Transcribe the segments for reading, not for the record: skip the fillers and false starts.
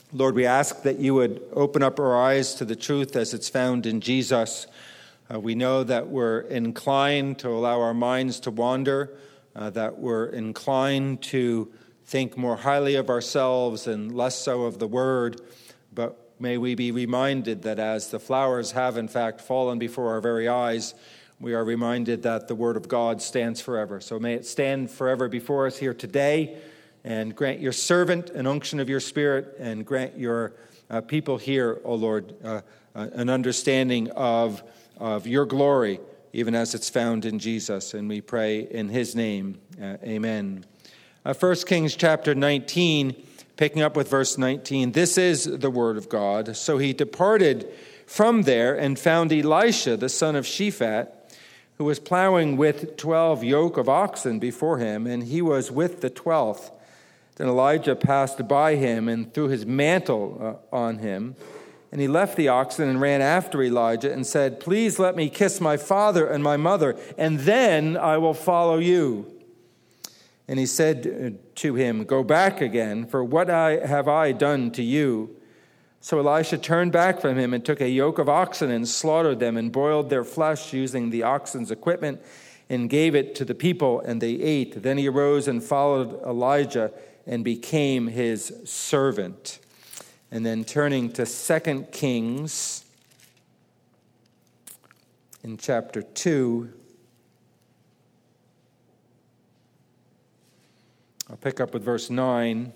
Lord, we ask that you would open up our eyes to the truth as it's found in Jesus. We know that we're inclined to allow our minds to wander, that we're inclined to think more highly of ourselves and less so of the Word. But may we be reminded that as the flowers have in fact fallen before our very eyes, we are reminded that the Word of God stands forever. So may it stand forever before us here today, and grant your servant an unction of your Spirit, and grant your people here, O Lord, an understanding of your glory, even as it's found in Jesus. And we pray in his name. Amen. 1 Kings chapter 19, picking up with verse 19. This is the word of God. So he departed from there and found Elisha, the son of Shaphat, who was plowing with 12 yoke of oxen before him, and he was with the 12th. Then Elijah passed by him and threw his mantle on him. And he left the oxen and ran after Elijah and said, "Please let me kiss my father and my mother, and then I will follow you." And he said to him, "Go back again, for what have I done to you?" So Elisha turned back from him and took a yoke of oxen and slaughtered them and boiled their flesh using the oxen's equipment and gave it to the people, and they ate. Then he arose and followed Elijah and became his servant. And then turning to 2 Kings in chapter 2, I'll pick up with verse 9.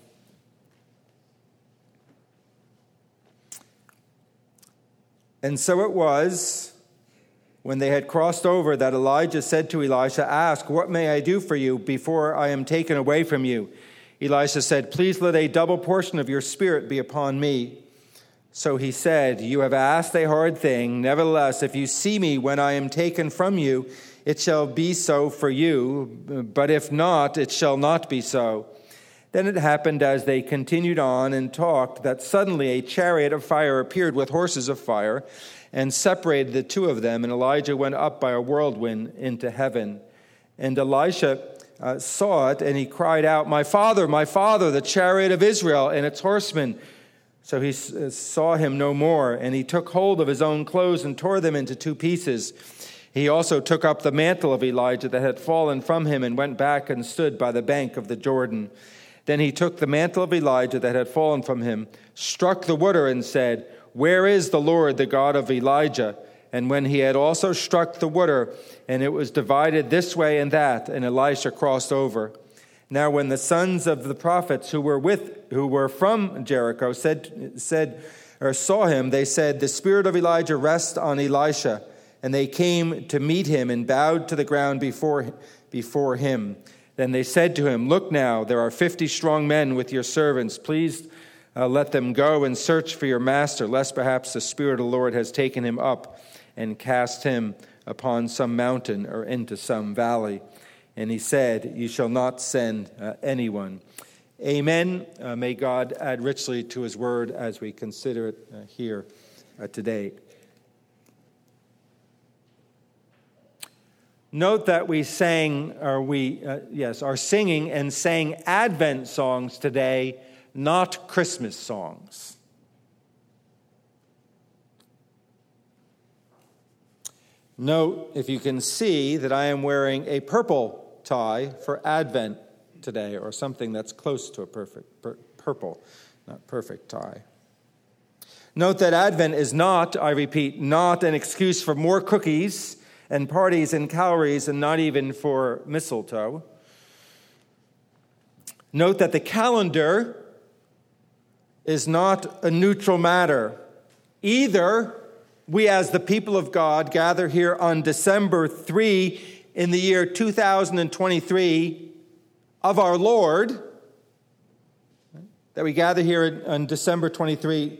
And so it was, when they had crossed over, that Elijah said to Elisha, "Ask, what may I do for you before I am taken away from you?" Elisha said, "Please let a double portion of your spirit be upon me." So he said, "You have asked a hard thing. Nevertheless, if you see me when I am taken from you, it shall be so for you. But if not, it shall not be so." Then it happened as they continued on and talked that suddenly a chariot of fire appeared with horses of fire and separated the two of them. And Elijah went up by a whirlwind into heaven. And Elisha saw it, and he cried out, my father, the chariot of Israel and its horsemen." So he saw him no more, and he took hold of his own clothes and tore them into two pieces. He also took up the mantle of Elijah that had fallen from him and went back and stood by the bank of the Jordan. Then he took the mantle of Elijah that had fallen from him, struck the water, and said, "Where is the Lord, the God of Elijah?" And when he had also struck the water, and it was divided this way and that, and Elisha crossed over. Now when the sons of the prophets who were from Jericho saw him, they said, "The spirit of Elijah rests on Elisha." And they came to meet him and bowed to the ground before him. Then they said to him, "Look now, there are 50 strong men with your servants. Please let them go and search for your master, lest perhaps the Spirit of the Lord has taken him up and cast him upon some mountain or into some valley." And he said, "You shall not send anyone." Amen. May God add richly to his word as we consider it here today. Note that we are singing and sang Advent songs today, not Christmas songs. Note, if you can see, that I am wearing a purple tie for Advent today, or something that's close to a purple, not perfect tie. Note that Advent is not, I repeat, not an excuse for more cookies and parties and calories, and not even for mistletoe. Note that the calendar is not a neutral matter. Either we as the people of God gather here on December 3 in the year 2023 of our Lord, that we gather here on December 3,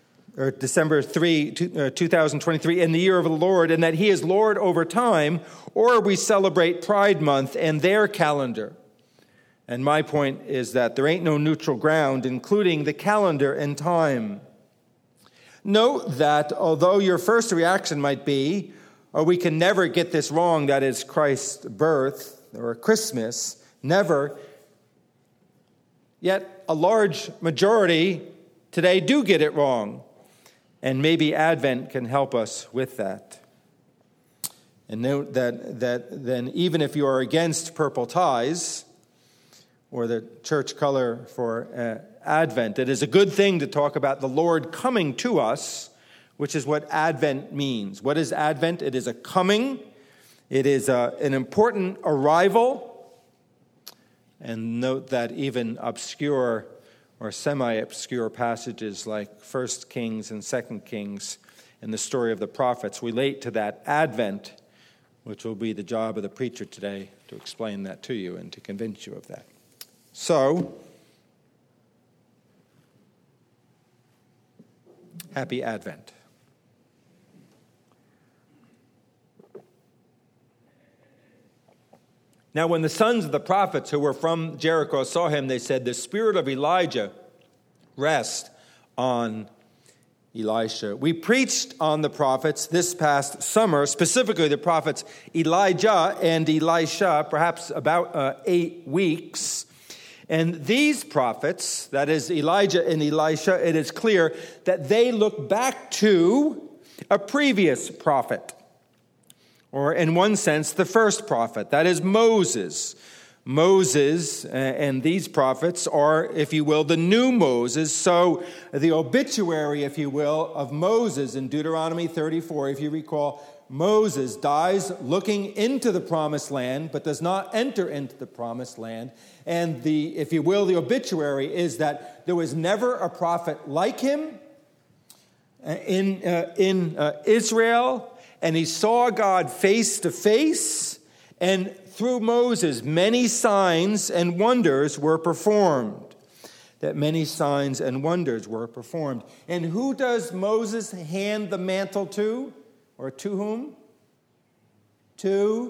2023 in the year of the Lord, and that he is Lord over time, or we celebrate Pride Month and their calendar. And my point is that there ain't no neutral ground, including the calendar and time. Note that although your first reaction might be, "Oh, we can never get this wrong, that is Christ's birth or Christmas," never, yet a large majority today do get it wrong. And maybe Advent can help us with that. And note that then even if you are against purple ties or the church color for Advent, it is a good thing to talk about the Lord coming to us, which is what Advent means. What is Advent? It is a coming. It is an important arrival. And note that even obscure or semi-obscure passages like 1 Kings and 2 Kings and the story of the prophets relate to that Advent, which will be the job of the preacher today to explain that to you and to convince you of that. So, happy Advent. Now, when the sons of the prophets who were from Jericho saw him, they said, "The spirit of Elijah rests on Elisha." We preached on the prophets this past summer, specifically the prophets Elijah and Elisha, perhaps about 8 weeks. And these prophets, that is Elijah and Elisha, it is clear that they look back to a previous prophet. Or in one sense, the first prophet, that is Moses. Moses and these prophets are, if you will, the new Moses. So the obituary, if you will, of Moses in Deuteronomy 34, if you recall, Moses dies looking into the promised land, but does not enter into the promised land. And if you will, the obituary is that there was never a prophet like him in Israel. And he saw God face to face, and through Moses, many signs and wonders were performed. And who does Moses hand the mantle to? Or to whom? To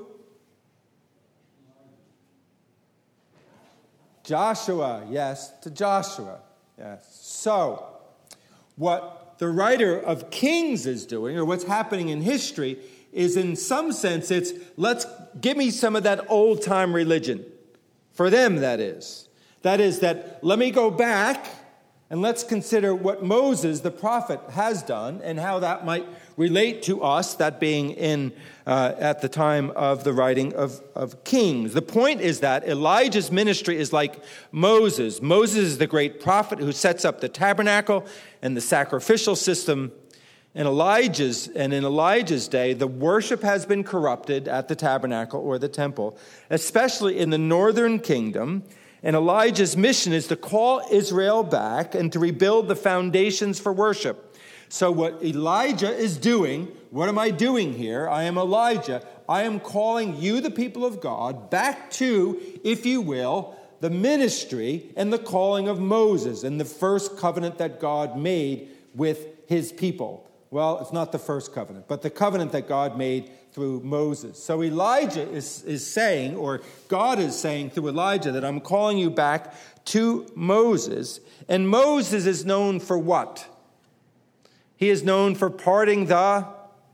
Joshua. Yes, to Joshua. Yes. So, what the writer of Kings is doing, or what's happening in history, is in some sense it's, give me some of that old-time religion. For them, that is. That is that, let me go back and let's consider what Moses, the prophet, has done and how that might relate to us, that being at the time of the writing of Kings. The point is that Elijah's ministry is like Moses. Moses is the great prophet who sets up the tabernacle and the sacrificial system. In Elijah's day, the worship has been corrupted at the tabernacle or the temple, especially in the northern kingdom. And Elijah's mission is to call Israel back and to rebuild the foundations for worship. So what Elijah is doing, what am I doing here? I am Elijah. I am calling you, the people of God, back to, if you will, the ministry and the calling of Moses and the first covenant that God made with his people. Well, it's not the first covenant, but the covenant that God made through Moses. So Elijah is saying, or God is saying through Elijah, that I'm calling you back to Moses. And Moses is known for what? He is known for parting the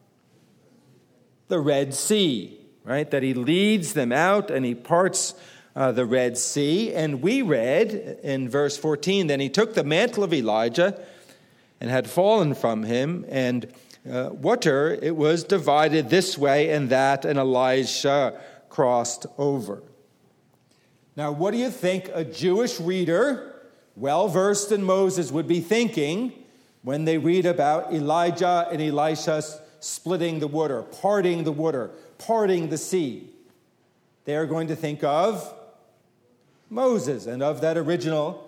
Red Sea, right? That he leads them out and he parts the Red Sea. And we read in verse 14, then he took the mantle of Elijah and had fallen from him, and water, it was divided this way and that, and Elisha crossed over. Now, what do you think a Jewish reader, well-versed in Moses, would be thinking when they read about Elijah and Elisha splitting the water, parting the sea? They are going to think of Moses and of that original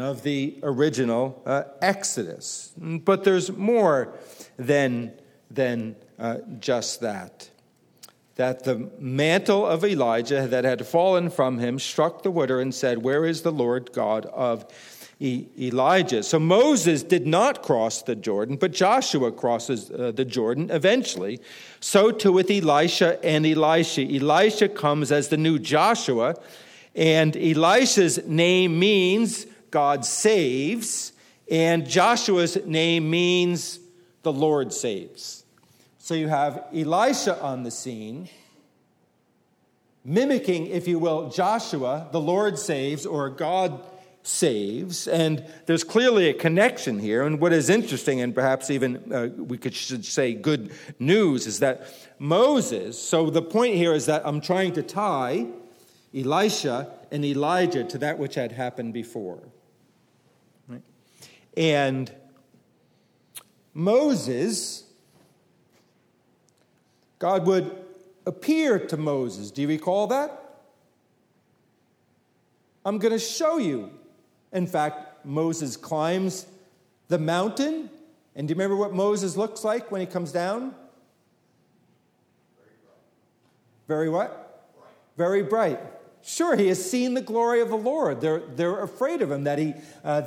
Exodus. But there's more than just that. That the mantle of Elijah that had fallen from him struck the water and said, "Where is the Lord God of Elijah?" So Moses did not cross the Jordan, but Joshua crosses the Jordan eventually. So too with Elisha and Elisha. Elisha comes as the new Joshua, and Elisha's name means God saves, and Joshua's name means the Lord saves. So you have Elisha on the scene, mimicking, if you will, Joshua, the Lord saves, or God saves. And there's clearly a connection here. And what is interesting, and perhaps even should say good news, is that Moses, so the point here is that I'm trying to tie Elisha and Elijah to that which had happened before. Right? And Moses, God would appear to Moses. Do you recall that? I'm going to show you. In fact, Moses climbs the mountain. And do you remember what Moses looks like when he comes down? Very what? Very bright. Sure, he has seen the glory of the Lord. They're afraid of him, that he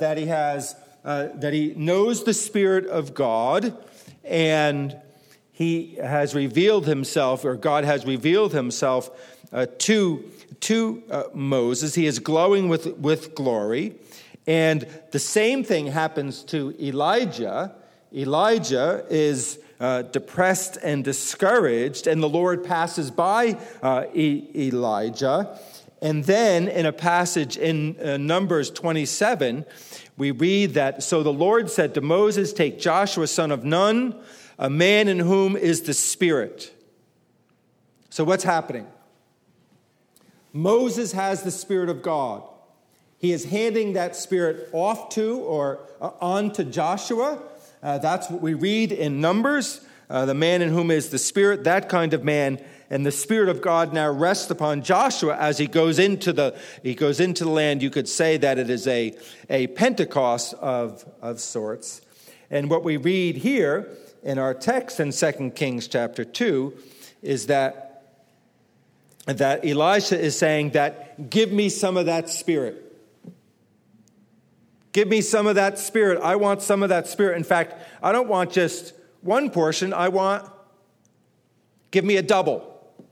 knows the Spirit of God, and he has revealed himself, or God has revealed himself to Moses. He is glowing with glory. And the same thing happens to Elijah. Elijah is depressed and discouraged, and the Lord passes by Elijah. And then in a passage in Numbers 27, we read that, so the Lord said to Moses, take Joshua son of Nun, a man in whom is the Spirit. So what's happening? Moses has the Spirit of God. He is handing that Spirit off to or on to Joshua. That's what we read in Numbers. The man in whom is the Spirit, that kind of man. And the Spirit of God now rests upon Joshua as he goes into the land. You could say that it is a Pentecost of sorts. And what we read here in our text in 2 Kings chapter 2 is that Elisha is saying that, give me some of that Spirit. Give me some of that Spirit. I want some of that Spirit. In fact, I don't want just one portion. Give me a double.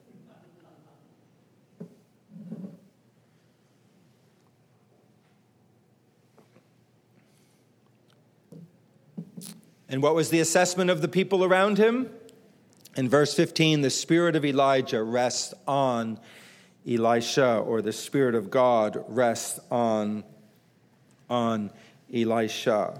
And what was the assessment of the people around him? In verse 15, the Spirit of Elijah rests on Elisha, or the Spirit of God rests on Elisha.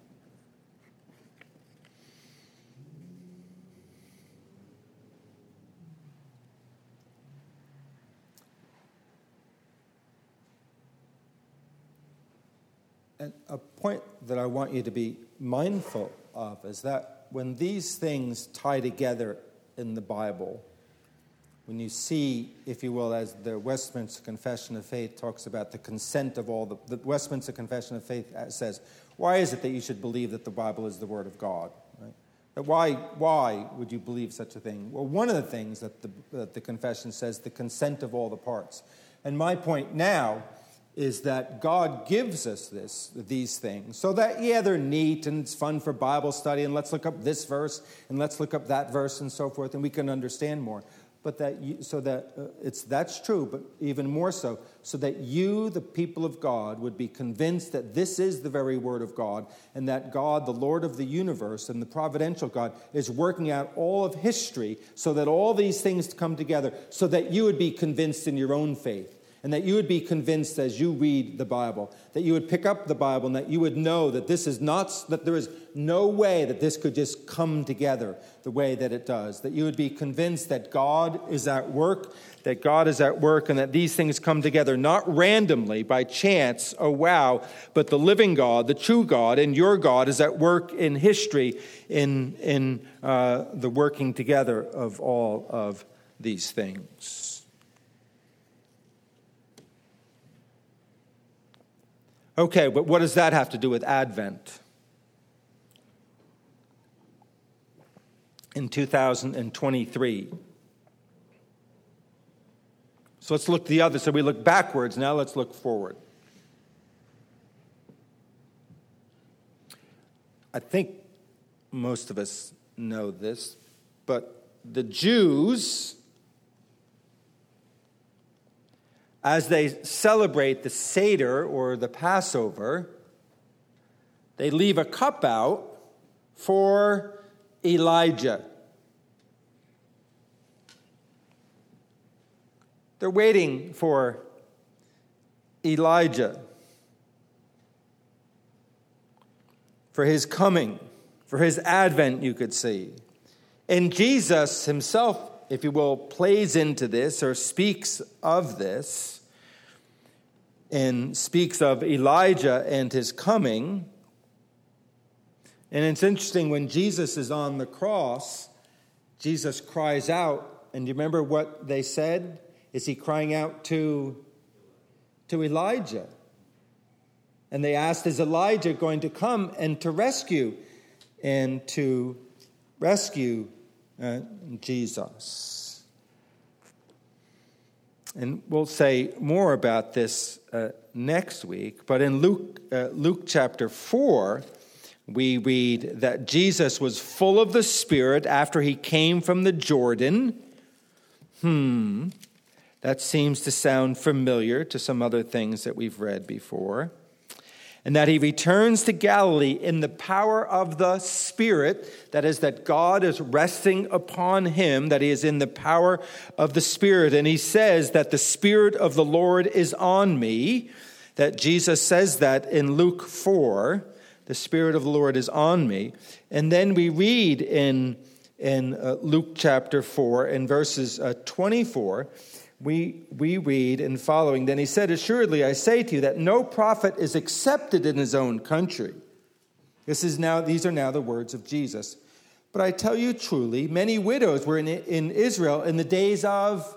And a point that I want you to be mindful of is that when these things tie together in the Bible, when you see, if you will, as the Westminster Confession of Faith talks about the consent of all, the Westminster Confession of Faith says, why is it that you should believe that the Bible is the Word of God? Right? But why would you believe such a thing? Well, one of the things that the confession says, the consent of all the parts. And my point now is that God gives us these things so that, yeah, they're neat and it's fun for Bible study, and let's look up this verse and let's look up that verse and so forth, and we can understand more. But that's true, but even more so that you, the people of God, would be convinced that this is the very Word of God, and that God, the Lord of the universe and the providential God, is working out all of history so that all these things come together, so that you would be convinced in your own faith. And that you would be convinced as you read the Bible, that you would pick up the Bible, and that you would know that that there is no way that this could just come together the way that it does. That you would be convinced that God is at work, and that these things come together not randomly, by chance, oh wow, but the living God, the true God, and your God is at work in history in the working together of all of these things. Okay, but what does that have to do with Advent? In 2023. So let's look so we look backwards, now let's look forward. I think most of us know this, but the Jews, as they celebrate the Seder or the Passover, they leave a cup out for Elijah. They're waiting for Elijah. for his coming, for his advent, you could see. And Jesus himself, if you will, plays into this or speaks of this and speaks of Elijah and his coming. And it's interesting, when Jesus is on the cross, Jesus cries out. And do you remember what they said? Is he crying out to Elijah? And they asked, is Elijah going to come and to rescue Jesus? And we'll say more about this next week. But in Luke chapter 4, we read that Jesus was full of the Spirit after he came from the Jordan. That seems to sound familiar to some other things that we've read before. And that he returns to Galilee in the power of the Spirit. That is, that God is resting upon him, that he is in the power of the Spirit. And he says that the Spirit of the Lord is on me. That Jesus says that in Luke 4, the Spirit of the Lord is on me. And then we read in Luke chapter 4, in verses 24, we read in following, then he said, assuredly, I say to you that no prophet is accepted in his own country. These are now the words of Jesus. But I tell you truly, many widows were in Israel in the days of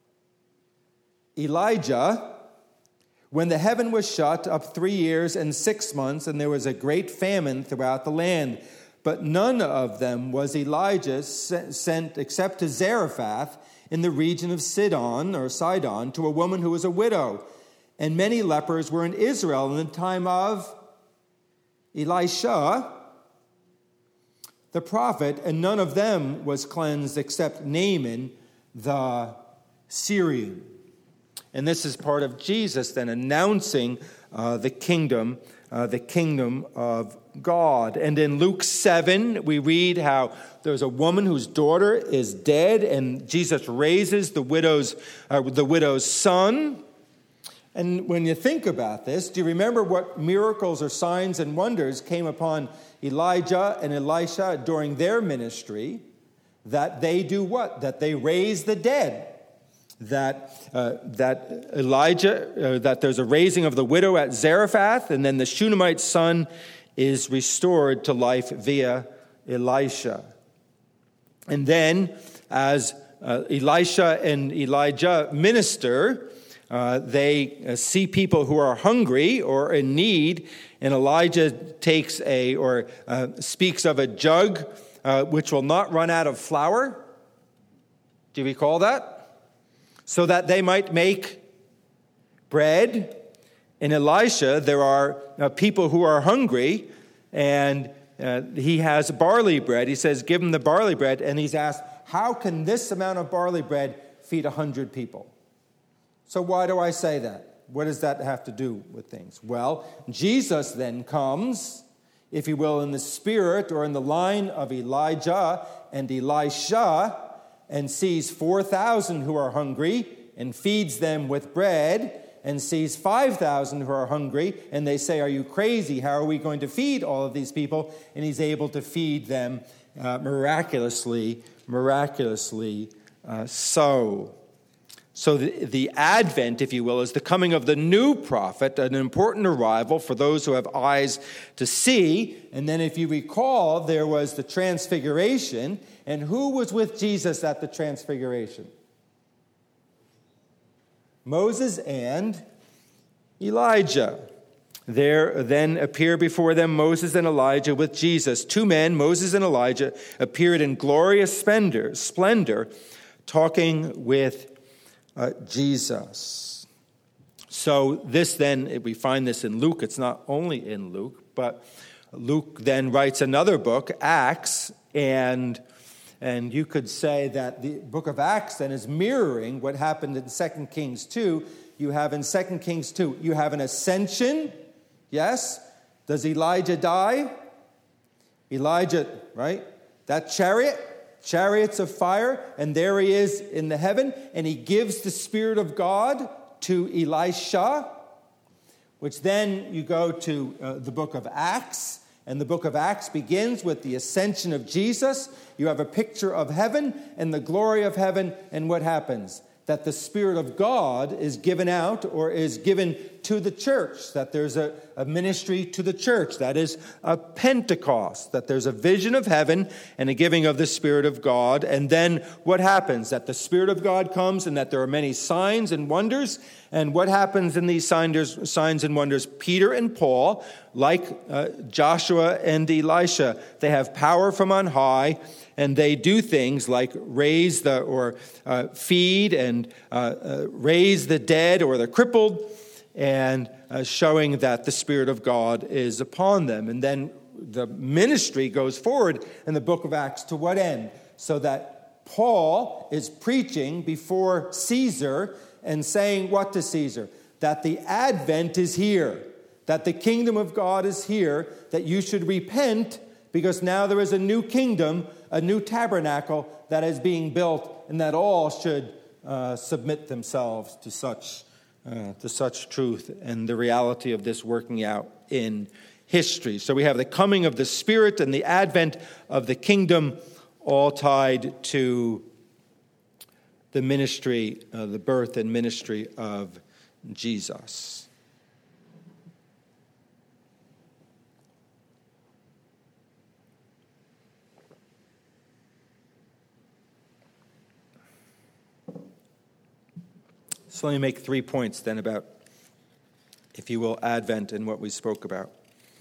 Elijah, when the heaven was shut up 3 years and 6 months, and there was a great famine throughout the land. But none of them was Elijah sent except to Zarephath in the region of Sidon, to a woman who was a widow. And many lepers were in Israel in the time of Elisha, the prophet, and none of them was cleansed except Naaman the Syrian. And this is part of Jesus then announcing the kingdom of God. And in Luke 7, we read how there's a woman whose daughter is dead, and Jesus raises the widow's son. And when you think about this, do you remember what miracles or signs and wonders came upon Elijah and Elisha during their ministry? That they do what? That they raise the dead. That there's a raising of the widow at Zarephath, and then the Shunammite son is restored to life via Elisha. And then, as Elisha and Elijah minister, they see people who are hungry or in need, and Elijah speaks of a jug which will not run out of flour. Do you recall that? So that they might make bread. In Elisha, there are people who are hungry, and he has barley bread. He says, give them the barley bread, and he's asked, how can this amount of barley bread feed 100 people? So why do I say that? What does that have to do with things? Well, Jesus then comes, if you will, in the spirit or in the line of Elijah and Elisha, and sees 4,000 who are hungry and feeds them with bread, and sees 5,000 who are hungry, and they say, are you crazy? How are we going to feed all of these people? And he's able to feed them miraculously so. So the advent, if you will, is the coming of the new prophet, an important arrival for those who have eyes to see. And then if you recall, there was the transfiguration. And who was with Jesus at the transfiguration? Moses and Elijah. There then appear before them Moses and Elijah with Jesus. Two men, Moses and Elijah, appeared in glorious splendor, talking with Jesus. So this then, we find this in Luke. It's not only in Luke, but Luke then writes another book, Acts, and you could say that the book of Acts then is mirroring what happened in 2 Kings 2. You have in 2 Kings 2, you have an ascension. Yes? Does Elijah die? Elijah, right? That chariots of fire, and there he is in the heaven, and he gives the Spirit of God to Elisha, which then you go to the book of Acts, And the book of Acts begins with the ascension of Jesus. You have a picture of heaven and the glory of heaven, and what happens? That the Spirit of God is given out or is given to the church, that there's a ministry to the church. That is a Pentecost, that there's a vision of heaven and a giving of the Spirit of God. And then what happens? That the Spirit of God comes and that there are many signs and wonders. And what happens in these signs and wonders? Peter and Paul, like Joshua and Elisha, they have power from on high. And they do things like feed and raise the dead or the crippled, and showing that the Spirit of God is upon them. And then the ministry goes forward in the book of Acts to what end? So that Paul is preaching before Caesar and saying what to Caesar? That the Advent is here, that the kingdom of God is here, that you should repent because now there is a new kingdom, a new tabernacle that is being built, and that all should submit themselves to such truth and the reality of this working out in history. So we have the coming of the Spirit and the advent of the kingdom, all tied to the ministry, the birth and ministry of Jesus. So let me make 3 points then about, if you will, Advent and what we spoke about.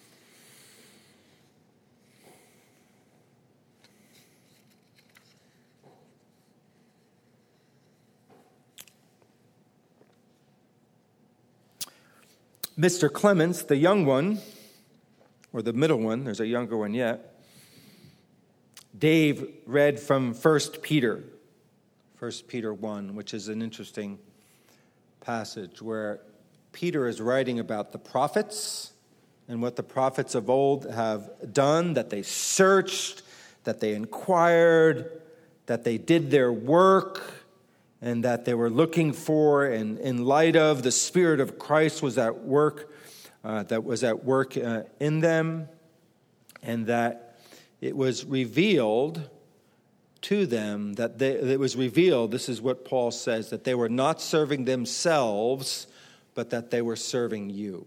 Mr. Clements, the young one, or the middle one, there's a younger one yet, Dave read from 1 Peter 1, which is an interesting passage where Peter is writing about the prophets and what the prophets of old have done, that they searched, that they inquired, that they did their work, and that they were looking for, and in light of the Spirit of Christ was at work, in them, and that it was revealed to them, this is what Paul says, that they were not serving themselves, but that they were serving you.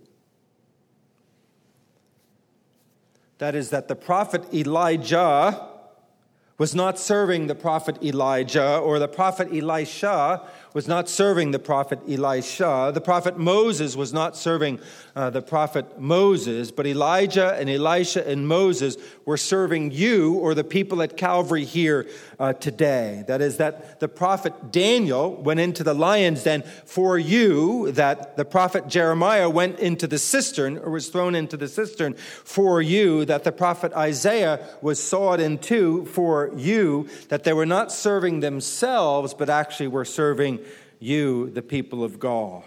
That is, that the prophet Elijah was not serving the prophet Elijah, or the prophet Elisha was not serving the prophet Elisha. The prophet Moses was not serving the prophet Moses, but Elijah and Elisha and Moses were serving you, or the people at Calvary here today. That is, that the prophet Daniel went into the lion's den for you, that the prophet Jeremiah went into the cistern, or was thrown into the cistern for you, that the prophet Isaiah was sawed in two for you, that they were not serving themselves, but actually were serving you, the people of God.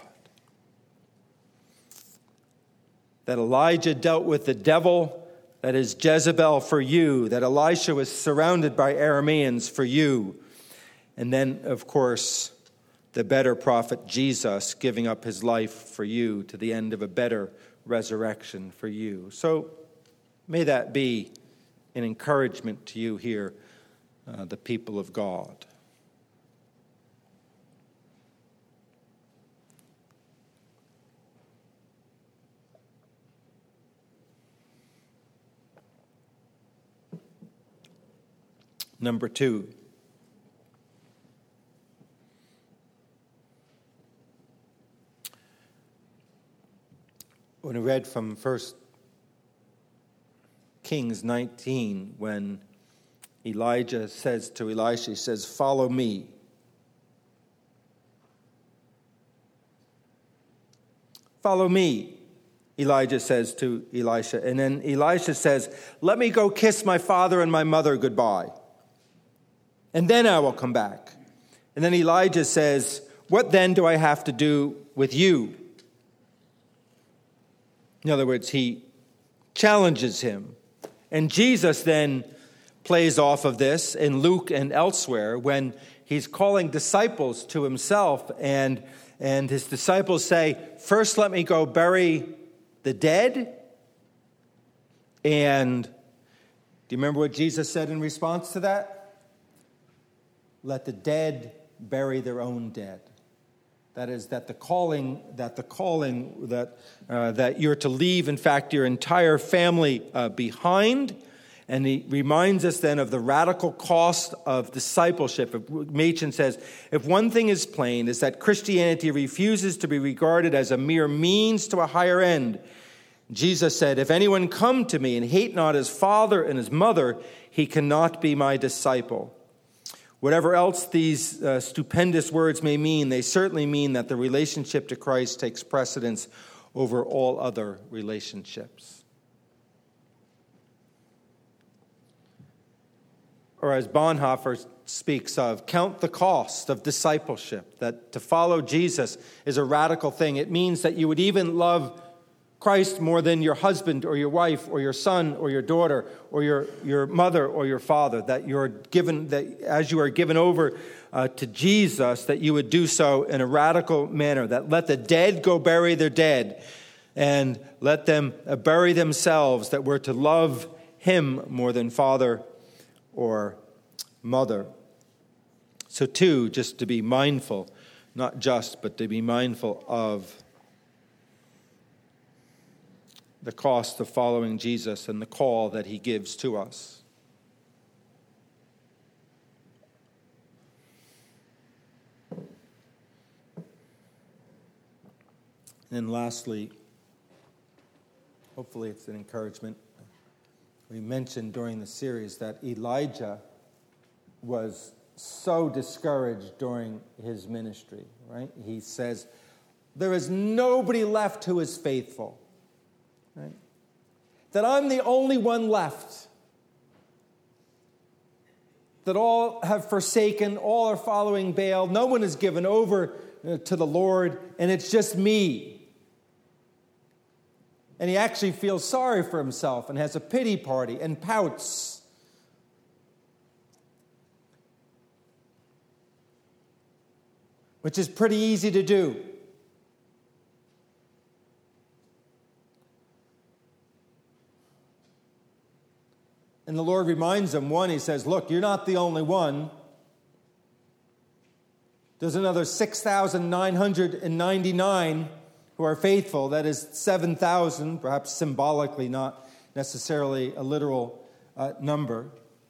That Elijah dealt with the devil, that is Jezebel, for you, that Elisha was surrounded by Arameans for you, and then, of course, the better prophet Jesus giving up his life for you to the end of a better resurrection for you. So may that be an encouragement to you here, the people of God. Number 2. When I read from 1 Kings 19, when Elijah says to Elisha, he says, "Follow me." "Follow me," Elijah says to Elisha. And then Elisha says, "Let me go kiss my father and my mother goodbye, and then I will come back." And then Elijah says, "What then do I have to do with you?" In other words, he challenges him. And Jesus then plays off of this in Luke and elsewhere when he's calling disciples to himself, and his disciples say, "First let me go bury the dead." And do you remember what Jesus said in response to that? Let the dead bury their own dead. That is, that you're to leave, in fact, your entire family behind. And he reminds us then of the radical cost of discipleship. Machen says, if one thing is plain, is that Christianity refuses to be regarded as a mere means to a higher end. Jesus said, if anyone come to me and hate not his father and his mother, he cannot be my disciple. Whatever else these stupendous words may mean, they certainly mean that the relationship to Christ takes precedence over all other relationships. Or as Bonhoeffer speaks of, count the cost of discipleship, that to follow Jesus is a radical thing. It means that you would even love Christ more than your husband or your wife or your son or your daughter or your mother or your father, that as you are given over to Jesus, that you would do so in a radical manner, that let the dead go bury their dead and let them bury themselves, that we're to love him more than father or mother. So too, just to be mindful, not just, but to be mindful of the cost of following Jesus and the call that he gives to us. And lastly, hopefully it's an encouragement. We mentioned during the series that Elijah was so discouraged during his ministry, right? He says, there is nobody left who is faithful. Right? That I'm the only one left. That all have forsaken, all are following Baal. No one is given over to the Lord, and it's just me. And he actually feels sorry for himself and has a pity party and pouts. Which is pretty easy to do. And the Lord reminds him, one, he says, look, you're not the only one. There's another 6,999 who are faithful. That is 7,000, perhaps symbolically, not necessarily a literal number.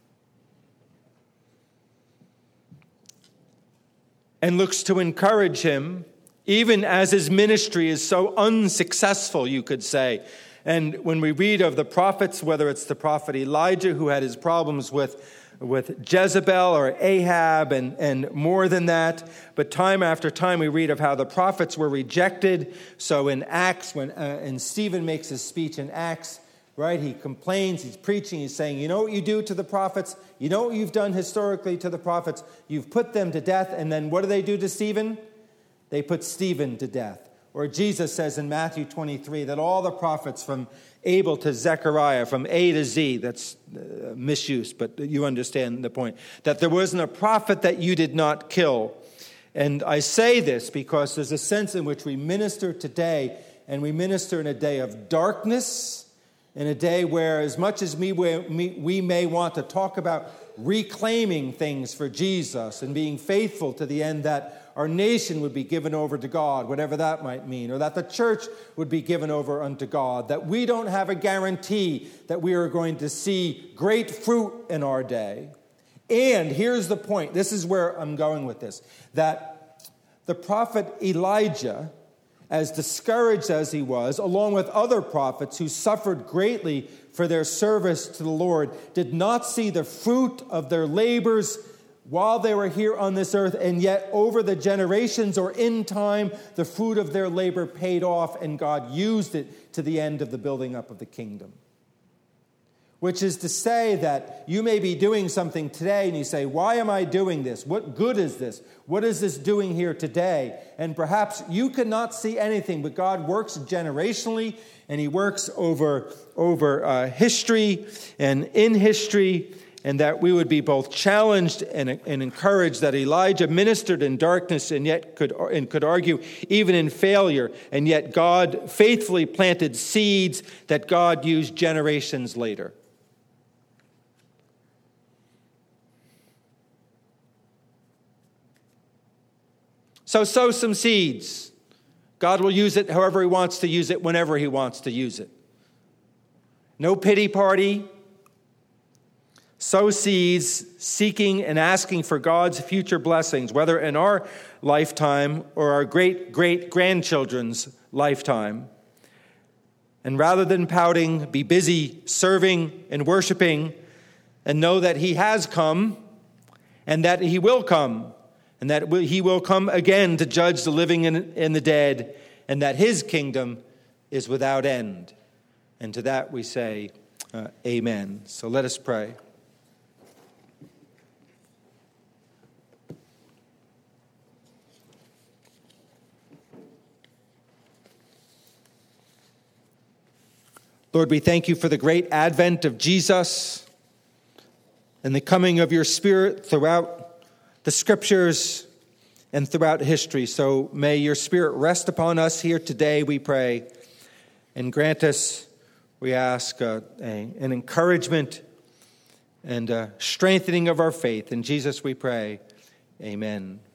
And looks to encourage him, even as his ministry is so unsuccessful, you could say. And when we read of the prophets, whether it's the prophet Elijah who had his problems with Jezebel or Ahab and more than that, but time after time we read of how the prophets were rejected. So in Acts, and Stephen makes his speech in Acts, right, he complains, he's preaching, he's saying, you know what you do to the prophets? You know what you've done historically to the prophets? You've put them to death, and then what do they do to Stephen? They put Stephen to death. Or Jesus says in Matthew 23 that all the prophets from Abel to Zechariah, from A to Z, that's misuse, but you understand the point, that there wasn't a prophet that you did not kill. And I say this because there's a sense in which we minister today, and we minister in a day of darkness, in a day where as much as we may want to talk about reclaiming things for Jesus and being faithful to the end that our nation would be given over to God, whatever that might mean, or that the church would be given over unto God, that we don't have a guarantee that we are going to see great fruit in our day. And here's the point. This is where I'm going with this. That the prophet Elijah, as discouraged as he was, along with other prophets who suffered greatly for their service to the Lord, did not see the fruit of their labors while they were here on this earth, and yet over the generations or in time, the fruit of their labor paid off, and God used it to the end of the building up of the kingdom. Which is to say that you may be doing something today, and you say, why am I doing this? What good is this? What is this doing here today? And perhaps you cannot see anything, but God works generationally, and he works over history and in history. and that we would be both challenged and encouraged that Elijah ministered in darkness and yet could argue even in failure, and yet God faithfully planted seeds that God used generations later. So sow some seeds. God will use it however he wants to use it, whenever he wants to use it. No pity party. Sow seeds, seeking and asking for God's future blessings, whether in our lifetime or our great-great-grandchildren's lifetime. And rather than pouting, be busy serving and worshiping, and know that he has come and that he will come, and that he will come again to judge the living and the dead, and that his kingdom is without end. And to that we say, amen. So let us pray. Lord, we thank you for the great advent of Jesus and the coming of your Spirit throughout the Scriptures and throughout history. So may your Spirit rest upon us here today, we pray, and grant us, we ask, an encouragement and a strengthening of our faith. In Jesus we pray, amen.